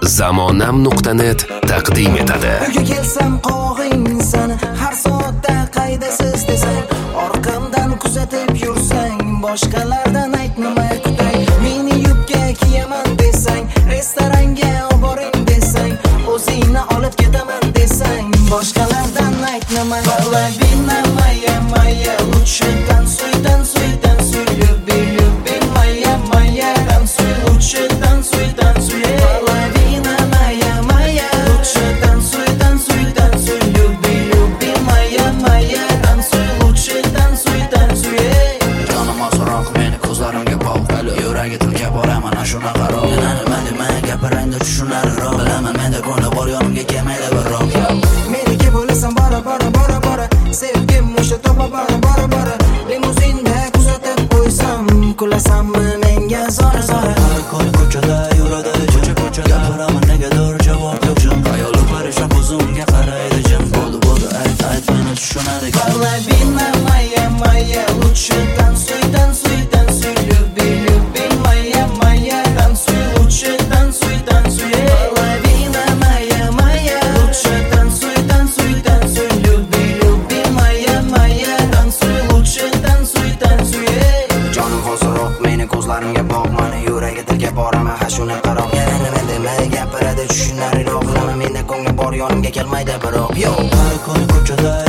Zamonam.net taqdim etadi. Uyga kelsam qog'ing sani, har soatda qaydasiz desang, orqamdan kuzatib yursang, boshqalardan aytmay kutay. Meni yubka kiyaman desang, restoranga olib boring desang, o'zingni olib ketaman desang, boshqalardan aytmay. Vallahi binamaya maya, лучше танцуй, танцуй, танцуй, люби, люби, моя, моя, танцуй, лучше танцуй, танцуй. Половина моя, моя, лучше танцуй, танцуй, танцуй, люби, люби, моя, моя, танцуй, лучше танцуй, танцуй. Jonim ozroq meni ko'zlarimga bog', yuragi tilga boraman ashuna qaro. Nima demay gapirangda tushunarroq, bilaman menda ko'ngli bor, yonimga kelmaydi birroq. Meniki bo'lasan bora bora bora bora, sevgim o'sha topa bora bora bora. Limuzinda kuzatib qo'ysam, kulasanmi menga zora zora. Har kuni ko'chada yuradi jim, gapiraman negadir javob yo'q jim. Xayoli parishon ko'zimga qaraydi jim. Bo'ldi ayt meni tushunadi. Vallahi binamaya maya, лучше танцуй, танцуй, танцуй, люби, люби, моя, моя, танцуй, лучше танцуй, танцуй. Половина моя, моя, лучше танцуй, танцуй, танцуй, люби, люби, моя, моя, танцуй, лучше танцуй, танцуй. Jonim hoziroq meni ko'zlarimga bog', meni yuragi tilga boraman ha shuni qaro. Yana nima demay gapiradi tushunarroq, bilaman menda ko'ngli bor, yonimga kelmaydi birroq. Yo, har kuni ko'chada